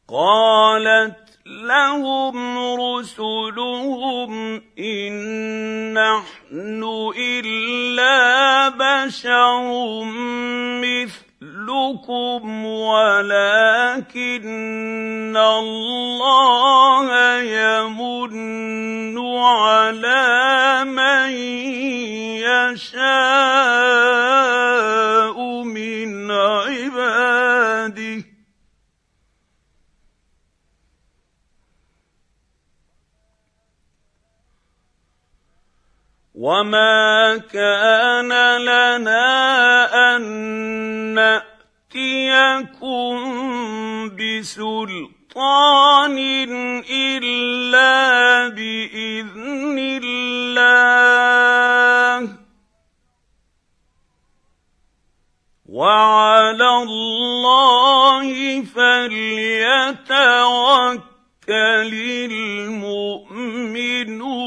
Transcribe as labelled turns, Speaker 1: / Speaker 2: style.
Speaker 1: قالت لهم رسلهم إن نحن إلا بشر مثلكم ولكن الله يمن على من يشاء من عباده وما كان لنا أن نأتيكم بسلطان إلا بإذن الله وعلى الله فليتوكل المؤمنون